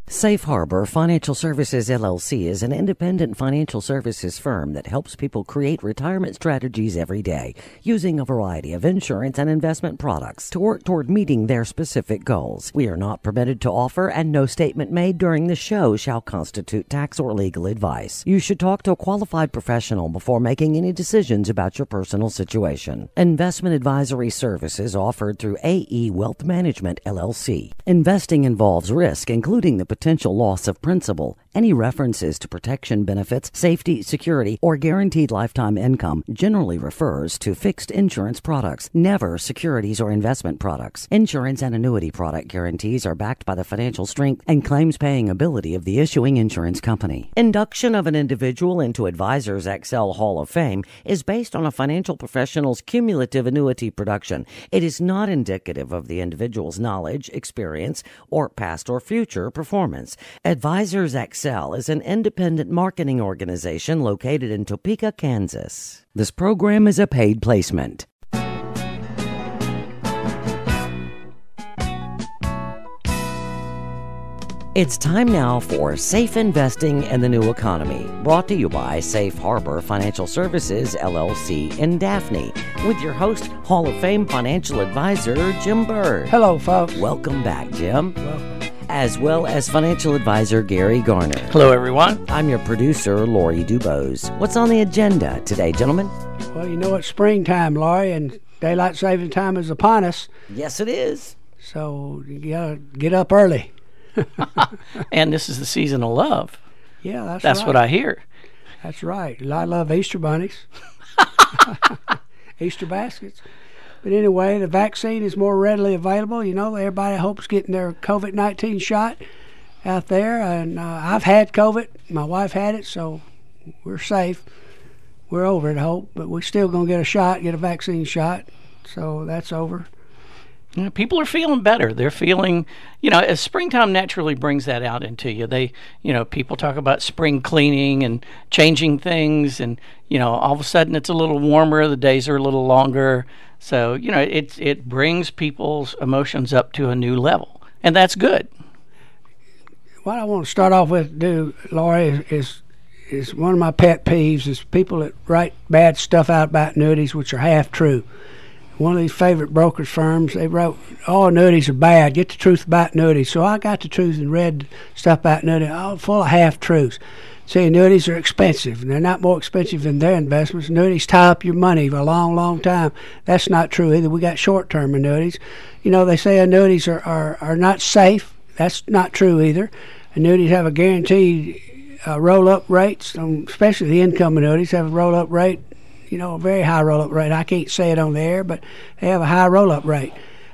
Safe Harbor Financial Services, LLC is an independent financial services firm that helps people create retirement strategies every day using a variety of insurance and investment products to work toward meeting their specific goals. We are not permitted to offer, and no statement made during the show shall constitute tax or legal advice. You should talk to a qualified professional before making any decisions about your personal situation. Investment advisory services offered through AE Wealth Management, LLC. Investing involves risk, including the potential loss of principal. Any references to protection benefits, safety, security, or guaranteed lifetime income generally refers to fixed insurance products, never securities or investment products. Insurance and annuity product guarantees are backed by the financial strength and claims-paying ability of the issuing insurance company. Induction of an individual into Advisors Excel Hall of Fame is based on a financial professional's cumulative annuity production. It is not indicative of the individual's knowledge, experience, or past or future performance. Advisors Excel is an independent marketing organization located in Topeka, Kansas. This program is a paid placement. It's time now for Safe Investing in the New Economy, brought to you by Safe Harbor Financial Services, LLC in Daphne, with your host, Hall of Fame financial advisor, Jim Bird. Hello, folks. Welcome back, Jim. Welcome. As well as financial advisor Gary Garner. Hello, everyone. I'm your producer, Lori Dubose. What's on the agenda today, gentlemen? Well, you know it's springtime, Lori, and daylight saving time is upon us. Yes, it is. So you gotta get up early. And this is the season of love. Yeah, that's right. That's what I hear. That's right. I love Easter bunnies. Easter baskets. But anyway, the vaccine is more readily available. You know, everybody hopes getting their COVID-19 shot out there. And I've had COVID. My wife had it, so we're safe. We're over it, I hope. But we're still going to get a shot, get a vaccine shot. So that's over. Yeah, people are feeling better. They're feeling, as springtime naturally brings that out into you. People talk about spring cleaning and changing things. And, all of a sudden it's a little warmer. The days are a little longer. So, it brings people's emotions up to a new level, and that's good. What I want to start off with, Laurie, is one of my pet peeves is people that write bad stuff out about annuities, which are half true. One of these favorite brokerage firms, they wrote, all annuities are bad. Get the truth about annuities. So I got the truth and read stuff about annuities, all full of half-truths. See, annuities are expensive, and they're not more expensive than their investments. Annuities tie up your money for a long, long time. That's not true either. We got short-term annuities. They say annuities are not safe. That's not true either. Annuities have a guaranteed roll-up rates, especially the income annuities have a roll-up rate, a very high roll-up rate. I can't say it on the air, but they have a high roll-up rate.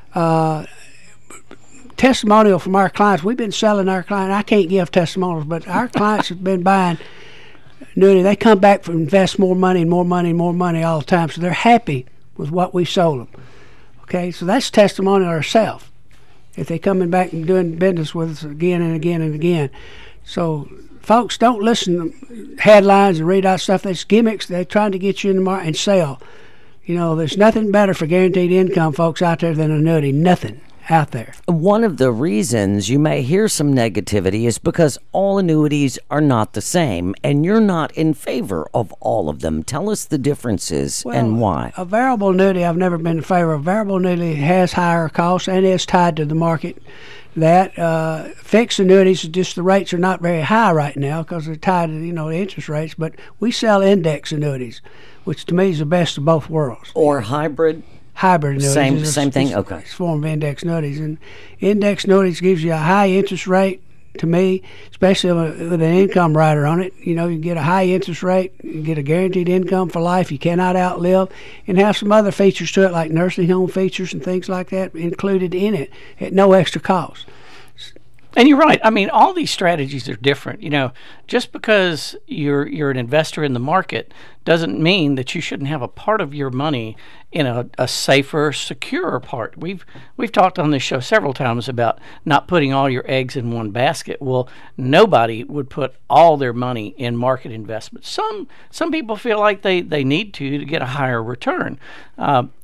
Testimonial from our clients. We've been selling our clients. I can't give testimonials, but our clients have been buying annuity. They come back to invest more money and more money and more money all the time, so they're happy with what we sold them. Okay, so that's testimonial ourselves. If they're coming back and doing business with us again and again and again. So, folks, don't listen to headlines and read out stuff. That's gimmicks. They're trying to get you in the market and sell. There's nothing better for guaranteed income, folks, out there than annuity. Nothing out there. One of the reasons you may hear some negativity is because all annuities are not the same, and you're not in favor of all of them. Tell us the differences and why. A variable annuity, I've never been in favor of. Variable annuity has higher costs and is tied to the market. That fixed annuities, just the rates are not very high right now because they're tied to the interest rates. But we sell index annuities, which to me is the best of both worlds. Or hybrid annuities. Same thing. Okay. It's a form of index annuities, and index annuities gives you a high interest rate. To me, especially with an income rider on it, you get a high interest rate, you get a guaranteed income for life, you cannot outlive, and have some other features to it like nursing home features and things like that included in it at no extra cost. And you're right. I mean, all these strategies are different. Just because you're an investor in the market doesn't mean that you shouldn't have a part of your money in a safer, secure part. We've talked on this show several times about not putting all your eggs in one basket. Well, nobody would put all their money in market investments. Some people feel like they need to get a higher return.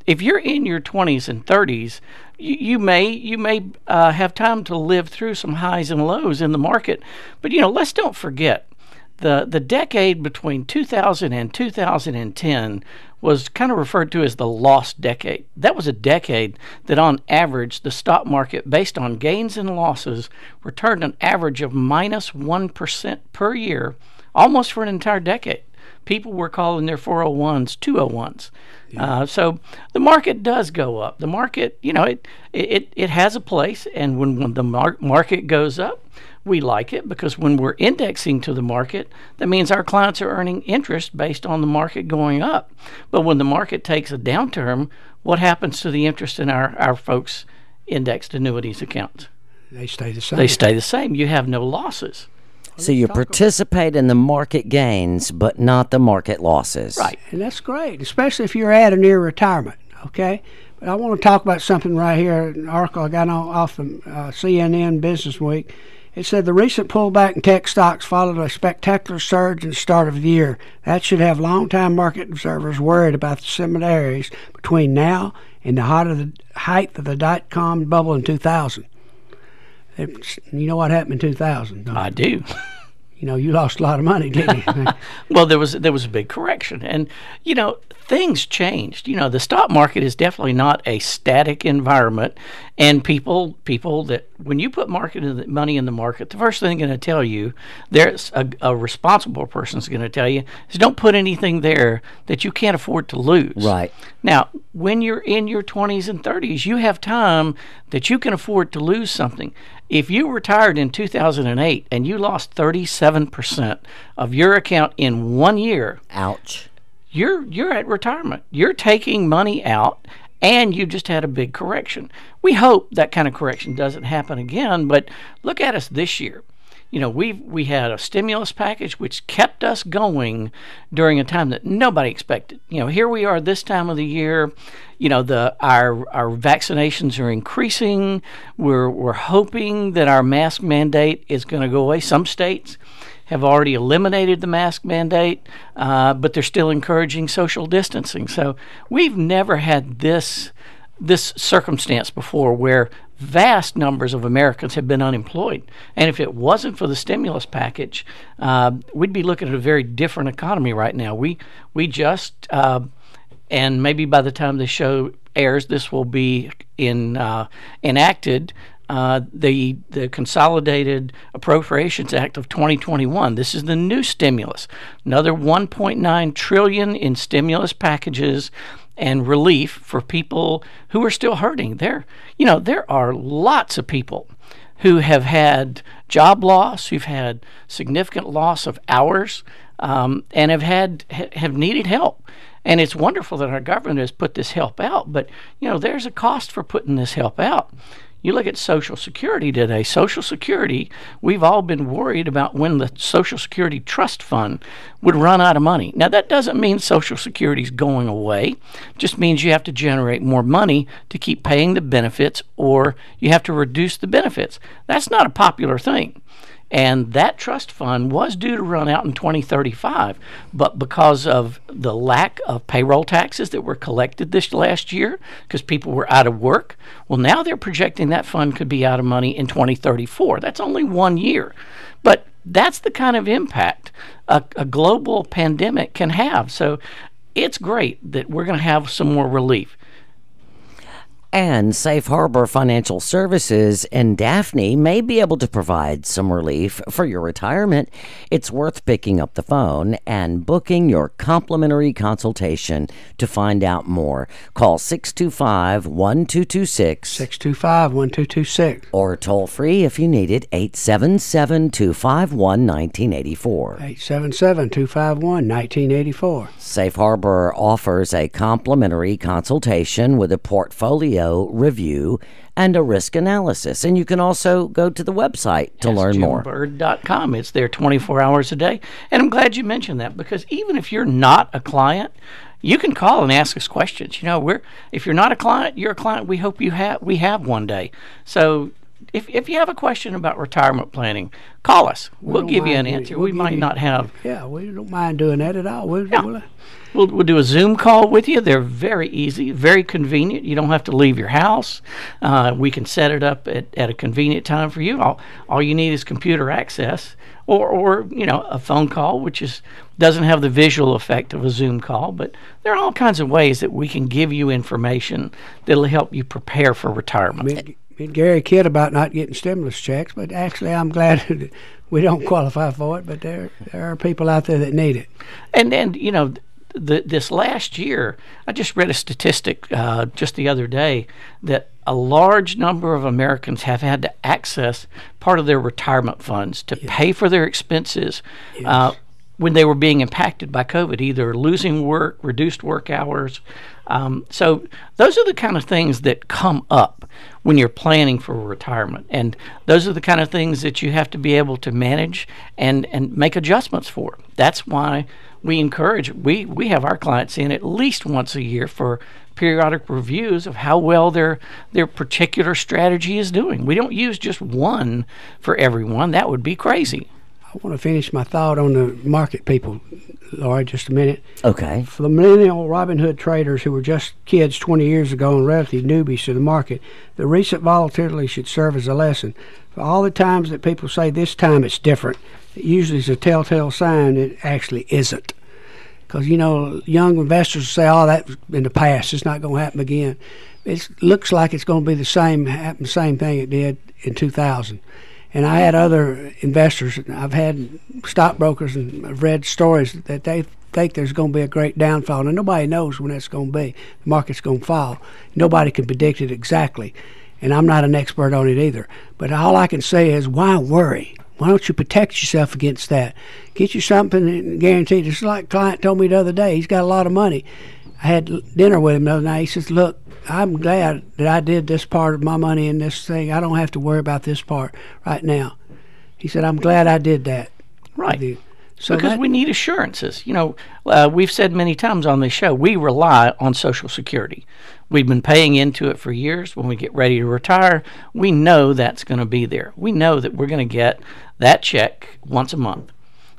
if you're in your 20s and 30s, you may have time to live through some highs and lows in the market. But let's don't forget the decade between 2000 and 2010 was kind of referred to as the lost decade. That was a decade that on average the stock market, based on gains and losses, returned an average of minus 1% per year, almost for an entire decade. People were calling their 401s 201s. Yeah. So the market does go up. The market, it has a place, and when the market goes up, we like it, because when we're indexing to the market, that means our clients are earning interest based on the market going up. But when the market takes a downturn, what happens to the interest in our folks' indexed annuities accounts? They stay the same. They stay the same. You have no losses. So you participate in the market gains, but not the market losses. Right, and that's great, especially if you're at or near retirement, okay? But I want to talk about something right here, an article I got off from CNN Business Week. It said the recent pullback in tech stocks followed a spectacular surge in the start of the year. That should have longtime market observers worried about the similarities between now and the height of the dot-com bubble in 2000. You know what happened in 2000? I do. You lost a lot of money, didn't you? Well, there was a big correction, and things changed. The stock market is definitely not a static environment, and people that when you put money in the market, the first thing they're going to tell you, there's a responsible person is going to tell you, is don't put anything there that you can't afford to lose. Right. Now, when you're in your 20s and 30s, you have time that you can afford to lose something. If you retired in 2008 and you lost 37% of your account in 1 year, ouch. You're at retirement. You're taking money out, and you just had a big correction. We hope that kind of correction doesn't happen again, but look at us this year. We had a stimulus package which kept us going during a time that nobody expected. Here we are this time of the year. Our vaccinations are increasing. We're hoping that our mask mandate is going to go away. Some states have already eliminated the mask mandate, but they're still encouraging social distancing. So we've never had this circumstance before where vast numbers of Americans have been unemployed. And if it wasn't for the stimulus package, we'd be looking at a very different economy right now. We just, and maybe by the time the show airs, this will be enacted, the Consolidated Appropriations Act of 2021. This is the new stimulus. Another $1.9 trillion in stimulus packages and relief for people who are still hurting. There are lots of people who have had job loss, who've had significant loss of hours, and have needed help. And it's wonderful that our government has put this help out, but there's a cost for putting this help out. You look at Social Security today. Social Security, we've all been worried about when the Social Security Trust Fund would run out of money. Now, that doesn't mean Social Security is going away. It just means you have to generate more money to keep paying the benefits, or you have to reduce the benefits. That's not a popular thing. And that trust fund was due to run out in 2035, but because of the lack of payroll taxes that were collected this last year, because people were out of work, well, now they're projecting that fund could be out of money in 2034. That's only 1 year. But that's the kind of impact a global pandemic can have. So it's great that we're going to have some more relief. And Safe Harbor Financial Services in Daphne may be able to provide some relief for your retirement. It's worth picking up the phone and booking your complimentary consultation to find out more. Call 625-1226. 625-1226. Or toll free if you need it, 877-251-1984. 877-251-1984. Safe Harbor offers a complimentary consultation with a portfolio review and a risk analysis. And you can also go to the website to learn more. JimBird.com. It's there 24 hours a day. And I'm glad you mentioned that, because even if you're not a client, you can call and ask us questions. If you're not a client, you're a client we hope we have one day. So if you have a question about retirement planning, call us. We'll give you an answer. We might not have. Yeah, we don't mind doing that at all. We'll do a Zoom call with you. They're very easy, very convenient. You don't have to leave your house. We can set it up at a convenient time for you. All you need is computer access or a phone call, which doesn't have the visual effect of a Zoom call. But there are all kinds of ways that we can give you information that'll help you prepare for retirement. Me and Gary kid about not getting stimulus checks, but actually I'm glad that we don't qualify for it. But there are people out there that need it. And this last year, I just read a statistic just the other day that a large number of Americans have had to access part of their retirement funds to pay for their expenses when they were being impacted by COVID, either losing work, reduced work hours. So those are the kind of things that come up when you're planning for retirement. And those are the kind of things that you have to be able to manage and make adjustments for. That's why we encourage, we have our clients in at least once a year for periodic reviews of how well their particular strategy is doing. We don't use just one for everyone. That would be crazy. I want to finish my thought on the market people, Laurie, just a minute. Okay. For the millennial Robinhood traders who were just kids 20 years ago and relative newbies to the market, the recent volatility should serve as a lesson. For all the times that people say this time it's different, it usually is a telltale sign it actually isn't. Because, young investors say, oh, that's in the past. It's not going to happen again. It looks like it's going to be the same thing it did in 2000. And I had other investors, I've had stockbrokers, and I've read stories that they think there's going to be a great downfall. And nobody knows when that's going to be. The market's going to fall. Nobody can predict it exactly. And I'm not an expert on it either. But all I can say is, why worry? Why don't you protect yourself against that? Get you something guaranteed. Just like a client told me the other day, he's got a lot of money. I had dinner with him the other night. He says, look, I'm glad that I did this part of my money in this thing. I don't have to worry about this part right now. He said, I'm glad I did that. Right. So because we need assurances. We've said many times on this show, we rely on Social Security. We've been paying into it for years. When we get ready to retire, we know that's going to be there. We know that we're going to get that check once a month.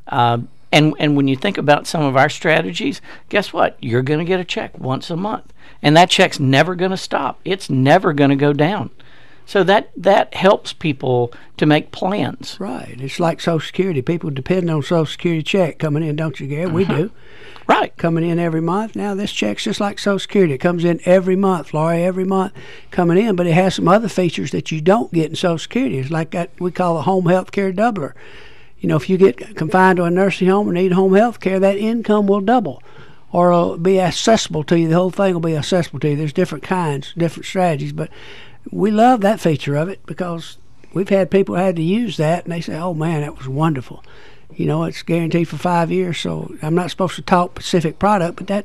And when you think about some of our strategies, guess what? You're going to get a check once a month. And that check's never going to stop. It's never going to go down. So that helps people to make plans. Right. It's like Social Security. People depend on Social Security check coming in, don't you, Gary? We do. Right. Coming in every month. Now, this check's just like Social Security. It comes in every month, Laurie, every month coming in. But it has some other features that you don't get in Social Security. It's like that we call a home health care doubler. If you get confined to a nursing home and need home health care, that income will double or it'll be accessible to you. The whole thing will be accessible to you. There's different kinds, different strategies. But we love that feature of it because we've had people who had to use that, and they say, oh, man, that was wonderful. It's guaranteed for 5 years, so I'm not supposed to talk specific product, but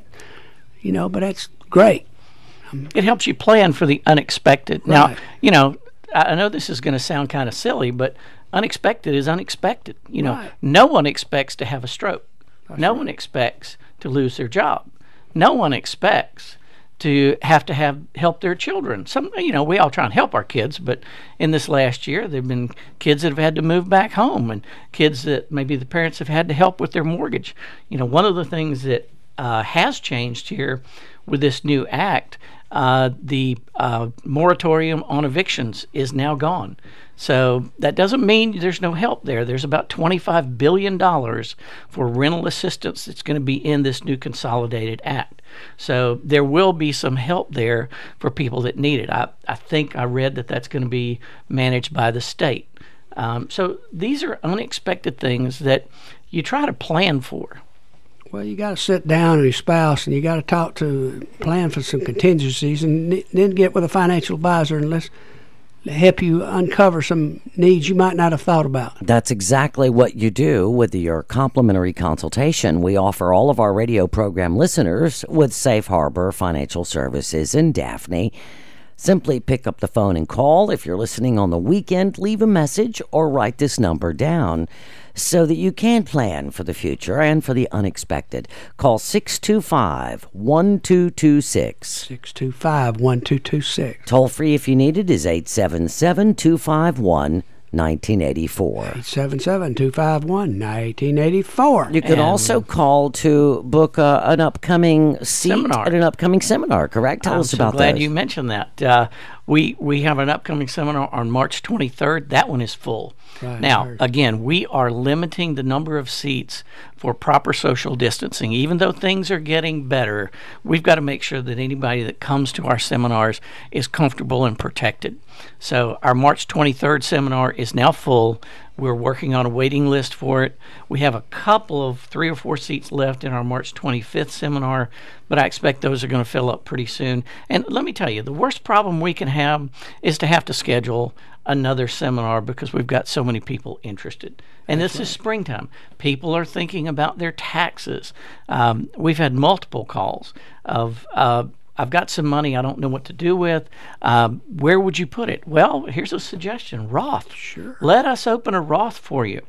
that's great. It helps you plan for the unexpected. Right. Now, I know this is going to sound kind of silly, but unexpected is unexpected. Right. No one expects to have a stroke. No one expects to lose their job. No one expects to have help their children. We all try and help our kids, but in this last year, there have been kids that have had to move back home and kids that maybe the parents have had to help with their mortgage. One of the things that has changed here with this new act, the moratorium on evictions is now gone. So that doesn't mean there's no help there. There's about $25 billion for rental assistance that's going to be in this new consolidated act. So there will be some help there for people that need it. I think I read that that's going to be managed by the state. So these are unexpected things that you try to plan for. Well, you got to sit down with your spouse and you got to plan for some contingencies and then get with a financial advisor and let's help you uncover some needs you might not have thought about. That's exactly what you do with your complimentary consultation. We offer all of our radio program listeners with Safe Harbor Financial Services in Daphne Simply pick up the phone and call. If you're listening on the weekend, leave a message or write this number down so that you can plan for the future and for the unexpected. Call 625-1226. 625-1226. Toll free if you need it is 877-251-1984. 877-251-1984. You can also call to book an upcoming seat at an upcoming seminar, correct? Tell us about that. I'm glad you mentioned that. We have an upcoming seminar on March 23rd. That one is full. Right, now, again, we are limiting the number of seats for proper social distancing. Even though things are getting better, we've got to make sure that anybody that comes to our seminars is comfortable and protected. So our March 23rd seminar is now full. We're working on a waiting list for it. We have a couple of 3 or 4 seats left in our March 25th seminar, but I expect those are going to fill up pretty soon. And let me tell you, the worst problem we can have is to have to schedule another seminar because we've got so many people interested. And this is springtime. People are thinking about their taxes. We've had multiple calls of I've got some money I don't know what to do with. Where would you put it? Well, here's a suggestion. Roth. Sure. Let us open a Roth for you.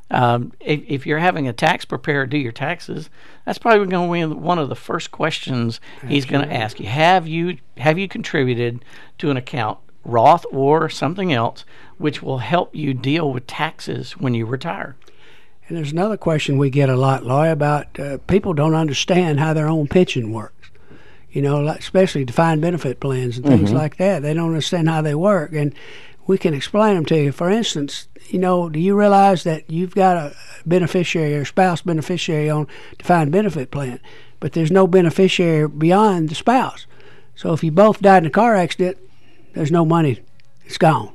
If you're having a tax preparer do your taxes, that's probably going to be one of the first questions he's going to ask you. Have you contributed to an account, Roth or something else, which will help you deal with taxes when you retire? And there's another question we get a lot, Loy, about people don't understand how their own pension works. You know, especially defined benefit plans and things like that. They don't understand how they work, and we can explain them to you. For instance, you know, do you realize that you've got a beneficiary or spouse beneficiary on defined benefit plan, but there's no beneficiary beyond the spouse? So if you both died in a car accident, there's no money. It's gone.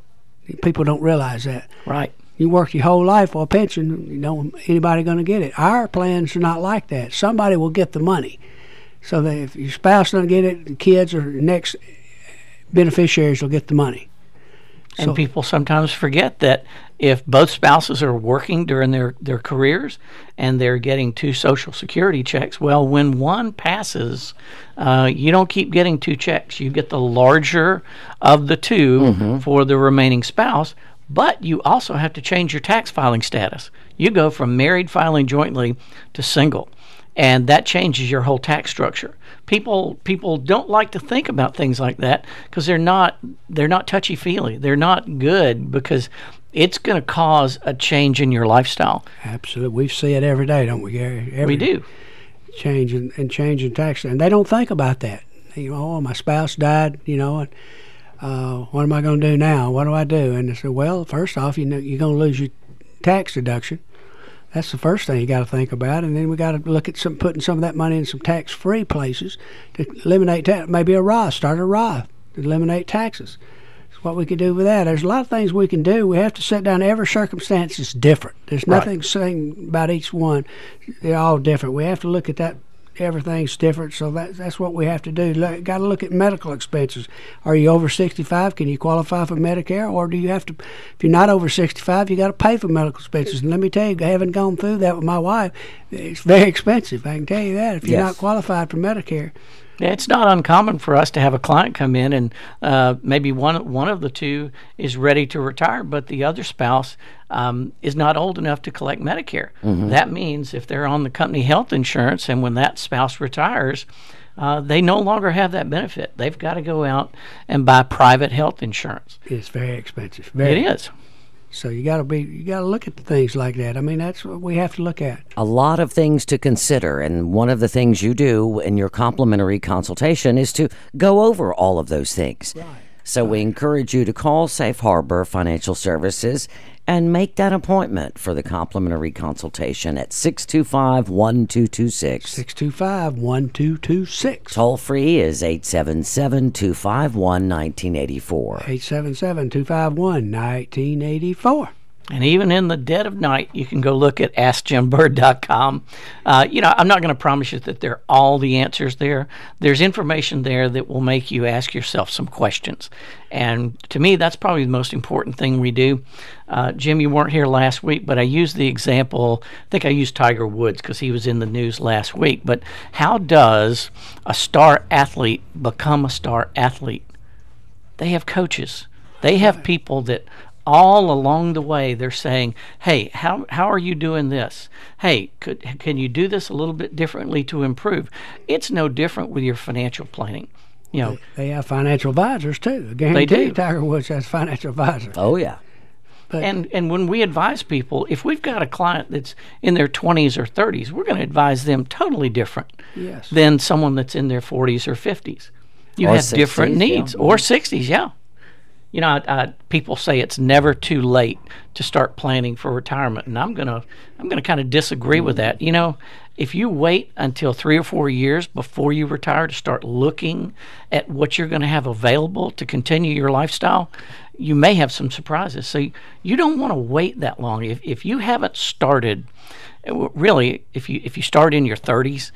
People don't realize that. Right. You work your whole life for a pension, you know, anybody going to get it. Our plans are not like that. Somebody will get the money. So that if your spouse doesn't get it, the kids or the next beneficiaries will get the money. And people sometimes forget that if both spouses are working during their careers and they're getting 2 Social Security checks, well, when one passes, you don't keep getting 2 checks. You get the larger of the 2 for the remaining spouse, but you also have to change your tax filing status. You go from married filing jointly to single. And that changes your whole tax structure. People don't like to think about things like that because they're not touchy-feely. They're not good because it's going to cause a change in your lifestyle. Absolutely. We see it every day, don't we, Gary? We do. Change in tax. And they don't think about that. You know, oh, my spouse died, you know, and what am I going to do now? What do I do? And they say, well, first off, you know, you're going to lose your tax deduction. That's the first thing you got to think about, and then we got to look at putting some of that money in some tax-free places to eliminate tax. Maybe a Roth, start a Roth to eliminate taxes. That's what we can do with that. There's a lot of things we can do. We have to sit down. Every circumstance is different. There's nothing saying about each one. They're all different. We have to look at that. Everything's different, so that's what we have to do. Got to look at medical expenses. Are you over 65? Can you qualify for Medicare, or do you have to? If you're not over 65, you got to pay for medical expenses. And let me tell you, I haven't gone through that with my wife. It's very expensive. I can tell you that. If you're not qualified for Medicare. Yeah, it's not uncommon for us to have a client come in and maybe one of the 2 is ready to retire, but the other spouse is not old enough to collect Medicare. That means if they're on the company health insurance and when that spouse retires, they no longer have that benefit. They've got to go out and buy private health insurance. It's very expensive. It is. So you got to look at the things like that. I mean, that's what we have to look at. A lot of things to consider, and one of the things you do in your complimentary consultation is to go over all of those things. Right. So we encourage you to call Safe Harbor Financial Services and make that appointment for the complimentary consultation at 625-1226. 625-1226. Toll free is 877-251-1984. 877-251-1984. And even in the dead of night, you can go look at AskJimBird.com. You know, I'm not going to promise you that they're all the answers there. There's information there that will make you ask yourself some questions. And to me, that's probably the most important thing we do. Jim, you weren't here last week, but I used the example, I think I used Tiger Woods because he was in the news last week. But how does a star athlete become a star athlete? they have coaches. They have people that all along the way they're saying, hey, how are you doing this? Hey, can you do this a little bit differently to improve? It's no different with your financial planning. You know, they have financial advisors too. They do. Tiger Woods has financial advisors. Oh yeah. But, and when we advise people, if we've got a client that's in their 20s or 30s, we're going to advise them totally different than someone that's in their 40s or 50s. You have 60s, different needs, or 60s, yeah. You know, people say it's never too late to start planning for retirement, and I'm gonna kind of disagree with that. You know, if you wait until 3 or 4 years before you retire to start looking at what you're going to have available to continue your lifestyle, you may have some surprises. So you don't want to wait that long. If you haven't started, really, if you start in your 30s,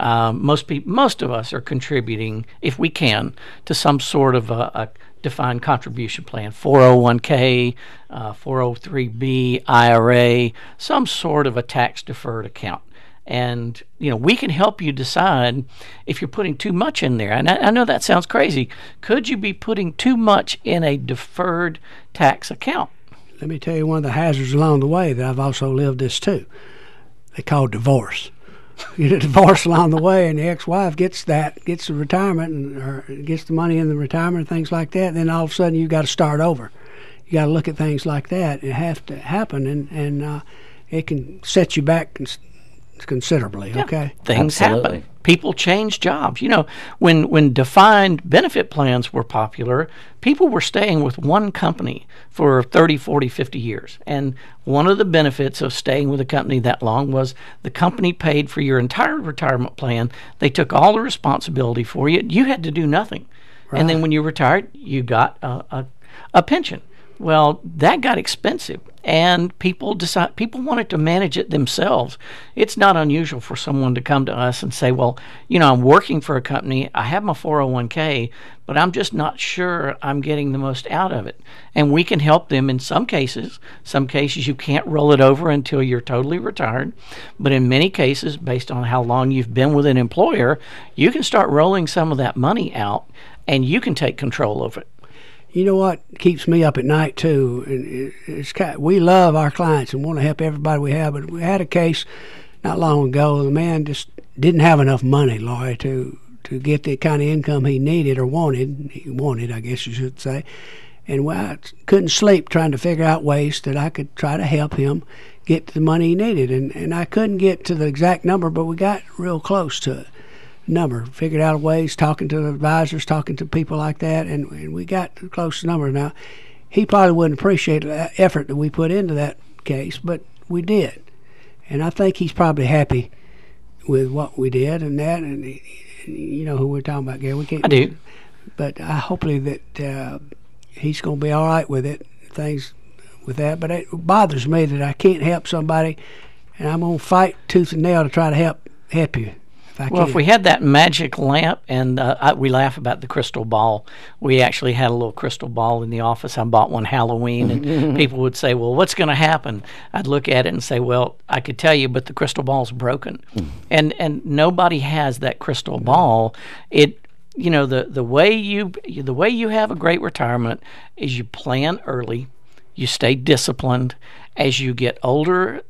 most of us are contributing, if we can, to some sort of a defined contribution plan, 401k, 403b, IRA, some sort of a tax deferred account. And, you know, we can help you decide if you're putting too much in there. And I know that sounds crazy. Could you be putting too much in a deferred tax account? Let me tell you one of the hazards along the way that I've also lived this too. They call divorce. You get a divorce along the way, and the ex-wife gets the retirement, or gets the money in the retirement and things like that. Then all of a sudden you've got to start over. You got to look at things like that. It has to happen, and it can set you back considerably. Yeah. Okay, things Absolutely. happen. People change jobs. You know, when defined benefit plans were popular, people were staying with one company for 30, 40, 50 years. And one of the benefits of staying with a company that long was the company paid for your entire retirement plan. They took all the responsibility for you. You had to do nothing. Right. And then when you retired, you got a pension. Well, that got expensive, and people wanted to manage it themselves. It's not unusual for someone to come to us and say, well, you know, I'm working for a company, I have my 401k, but I'm just not sure I'm getting the most out of it. And we can help them in some cases. Some cases you can't roll it over until you're totally retired, but in many cases, based on how long you've been with an employer, you can start rolling some of that money out, and you can take control of it. You know what keeps me up at night too? And we love our clients and want to help everybody we have, but we had a case not long ago. The man just didn't have enough money, Laurie, to get the kind of income he needed or wanted. He wanted, I guess you should say. And I couldn't sleep trying to figure out ways that I could try to help him get the money he needed. And I couldn't get to the exact number, but we got real close to it. Number, figured out ways, talking to the advisors, talking to people like that, and we got the close number. Now, he probably wouldn't appreciate the effort that we put into that case, but we did. And I think he's probably happy with what we did and that, and you know who we're talking about, Gary. We can't. I do. But hopefully that he's going to be all right with it, things with that. But it bothers me that I can't help somebody, and I'm going to fight tooth and nail to try to help you. If we had that magic lamp, and we laugh about the crystal ball. We actually had a little crystal ball in the office. I bought one Halloween, and people would say, well, what's going to happen? I'd look at it and say, well, I could tell you, but the crystal ball's broken. And nobody has that crystal ball. You know, the way you have a great retirement is you plan early, you stay disciplined. As you get older,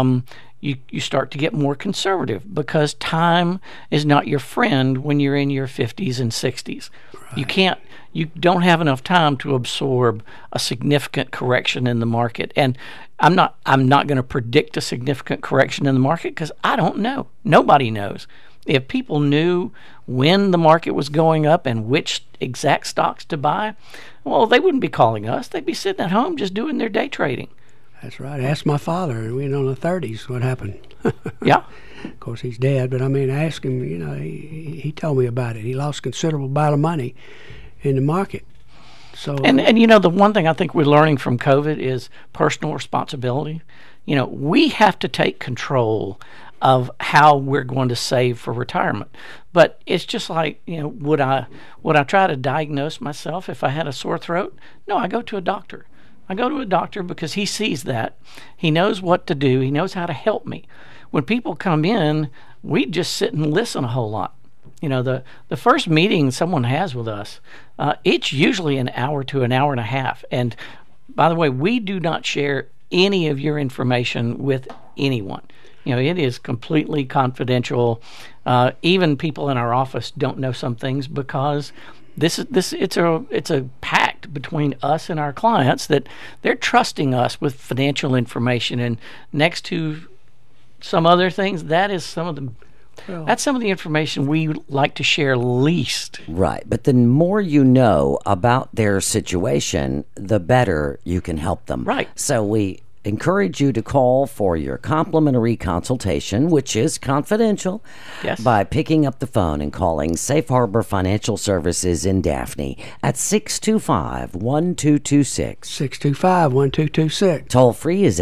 you start to get more conservative, because time is not your friend when you're in your 50s and 60s. Right. You don't have enough time to absorb a significant correction in the market. And I'm not going to predict a significant correction in the market, because I don't know. Nobody knows. If people knew when the market was going up and which exact stocks to buy, well, they wouldn't be calling us. They'd be sitting at home just doing their day trading. That's right. Ask my father, we in the 30s, what happened. Yeah. Of course, he's dead, but I mean, ask him, you know, he told me about it. He lost a considerable amount of money in the market. So, and you know, the one thing I think we're learning from COVID is personal responsibility. You know, we have to take control of how we're going to save for retirement. But it's just like, you know, would I try to diagnose myself if I had a sore throat? No, I go to a doctor. I go to a doctor because he sees that. He knows what to do. He knows how to help me. When people come in, we just sit and listen a whole lot. The first meeting someone has with us, it's usually an hour to an hour and a half. And by the way, we do not share any of your information with anyone. It is completely confidential. Even people in our office don't know some things because it's a pact between us and our clients that they're trusting us with financial information. And next to some other things, that's some of the information we like to share least. Right. But the more you know about their situation, the better you can help them. Right. So we encourage you to call for your complimentary consultation, which is confidential, by picking up the phone and calling Safe Harbor Financial Services in Daphne at 625-1226. 625-1226. Toll free is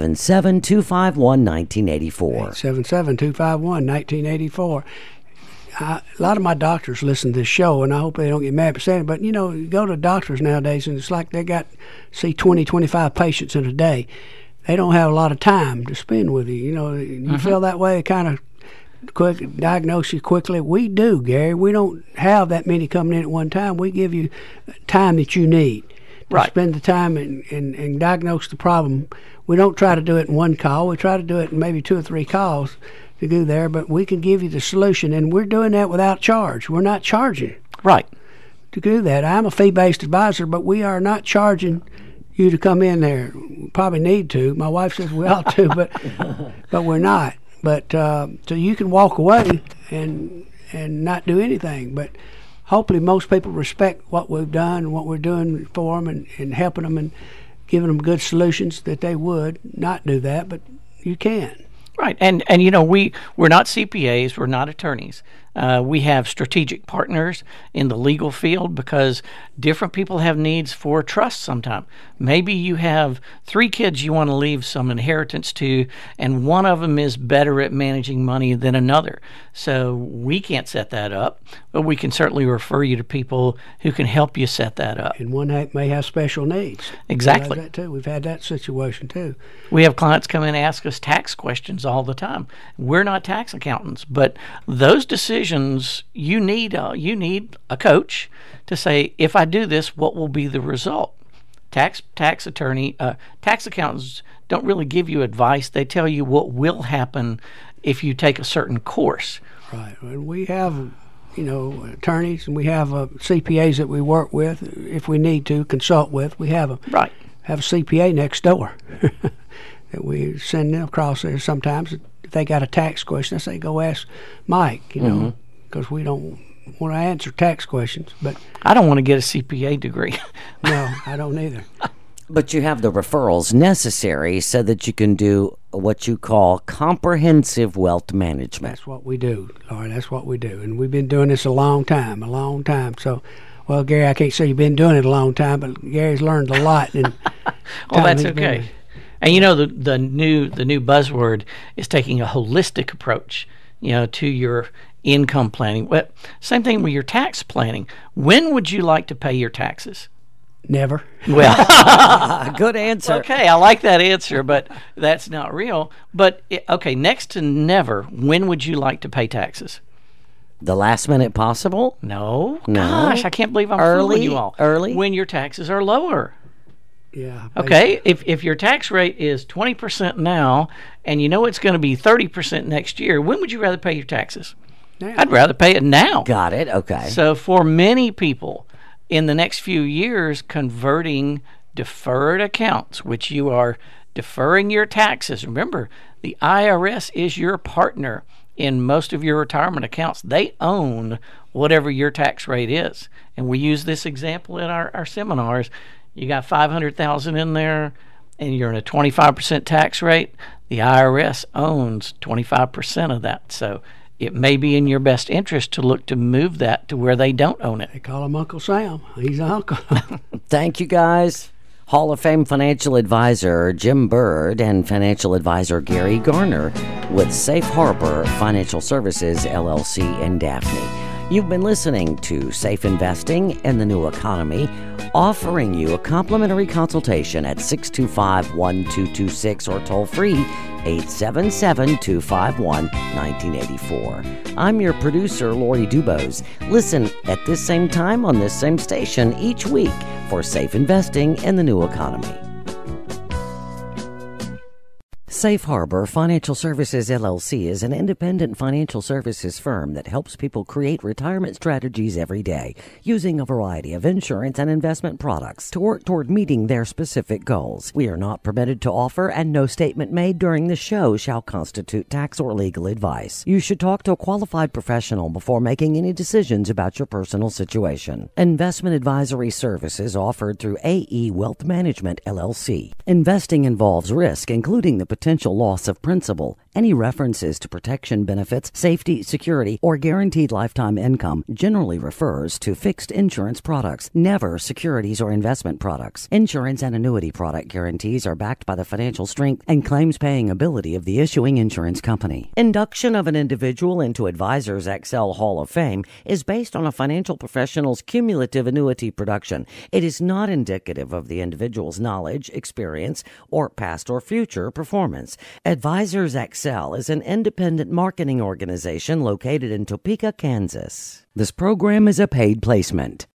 877-251-1984. 877-251-1984. A lot of my doctors listen to this show, and I hope they don't get mad for saying it, but you go to doctors nowadays, and it's like they see 20, 25 patients in a day. They don't have a lot of time to spend with you. You feel that way, kind of quick diagnose you quickly. We do, Gary. We don't have that many coming in at one time. We give you time that you need to spend the time and diagnose the problem. We don't try to do it in one call. We try to do it in maybe 2 or 3 calls to go there, but we can give you the solution, and we're doing that without charge. We're not charging to do that. I'm a fee-based advisor, but we are not charging you to come in there. We probably need to. My wife says we ought to, but we're not. But so you can walk away and not do anything. But hopefully most people respect what we've done and what we're doing for them and helping them and giving them good solutions that they would not do that, but you can. Right, and we're not CPAs, we're not attorneys. We have strategic partners in the legal field because different people have needs for trust sometimes. Maybe you have 3 kids you want to leave some inheritance to, and one of them is better at managing money than another. So we can't set that up, but we can certainly refer you to people who can help you set that up. And one may have special needs. Exactly. That too. We've had that situation too. We have clients come in and ask us tax questions all the time. We're not tax accountants, but those decisions, you need a coach to say, if I do this, what will be the result? Tax accountants don't really give you advice. They tell you what will happen if you take a certain course. Right. And we have, attorneys, and we have CPAs that we work with if we need to consult with. We have a CPA next door that we send them across there sometimes. If they got a tax question, I say, go ask Mike, because we don't want to answer tax questions. But I don't want to get a CPA degree. No, I don't either. But you have the referrals necessary so that you can do what you call comprehensive wealth management. That's what we do, Laurie. That's what we do. And we've been doing this a long time. So, well, Gary, I can't say you've been doing it a long time, but Gary's learned a lot. And well, that's okay. And the new buzzword is taking a holistic approach, to your income planning. Well, same thing with your tax planning. When would you like to pay your taxes? Never. Well, good answer. Okay, I like that answer, but that's not real. But next to never, when would you like to pay taxes? The last minute possible? No. Gosh, I can't believe I'm fooling you all. Early? When your taxes are lower. Yeah. Okay, if your tax rate is 20% now, and it's going to be 30% next year, when would you rather pay your taxes? Now. I'd rather pay it now. Got it. Okay. So for many people, in the next few years, converting deferred accounts, which you are deferring your taxes. Remember, the IRS is your partner in most of your retirement accounts. They own whatever your tax rate is. And we use this example in our seminars. You got $500,000 in there, and you're in a 25% tax rate. The IRS owns 25% of that. So it may be in your best interest to look to move that to where they don't own it. They call him Uncle Sam. He's an uncle. Thank you, guys. Hall of Fame financial advisor Jim Bird and financial advisor Gary Garner with Safe Harbor Financial Services, LLC in Daphne. You've been listening to Safe Investing in the New Economy, offering you a complimentary consultation at 625-1226 or toll free 877-251-1984. I'm your producer, Lori Dubose. Listen at this same time on this same station each week for Safe Investing in the New Economy. Safe Harbor Financial Services, LLC is an independent financial services firm that helps people create retirement strategies every day using a variety of insurance and investment products to work toward meeting their specific goals. We are not permitted to offer, and no statement made during the show shall constitute tax or legal advice. You should talk to a qualified professional before making any decisions about your personal situation. Investment advisory services offered through AE Wealth Management, LLC. Investing involves risk, including the potential loss of principal. Any references to protection benefits, safety, security, or guaranteed lifetime income generally refers to fixed insurance products, never securities or investment products. Insurance and annuity product guarantees are backed by the financial strength and claims-paying ability of the issuing insurance company. Induction of an individual into Advisors Excel Hall of Fame is based on a financial professional's cumulative annuity production. It is not indicative of the individual's knowledge, experience, or past or future performance. Advisors Excel is an independent marketing organization located in Topeka, Kansas. This program is a paid placement.